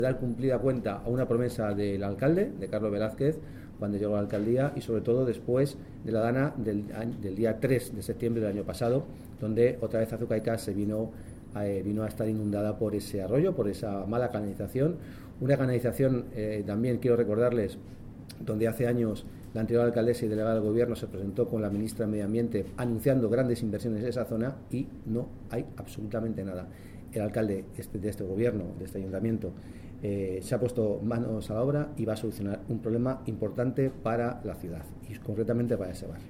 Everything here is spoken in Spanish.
dar cumplida cuenta a una promesa del alcalde, de Carlos Velázquez, cuando llegó a la alcaldía, y sobre todo después de la dana del día 3 de septiembre del año pasado, donde otra vez Azucaicas se vino a estar inundada por ese arroyo, por esa mala canalización. Una canalización, también quiero recordarles, donde hace años la anterior alcaldesa y delegada del gobierno se presentó con la ministra de Medio Ambiente anunciando grandes inversiones en esa zona y no hay absolutamente nada. El alcalde de este gobierno, de este ayuntamiento, se ha puesto manos a la obra y va a solucionar un problema importante para la ciudad y concretamente para ese barrio.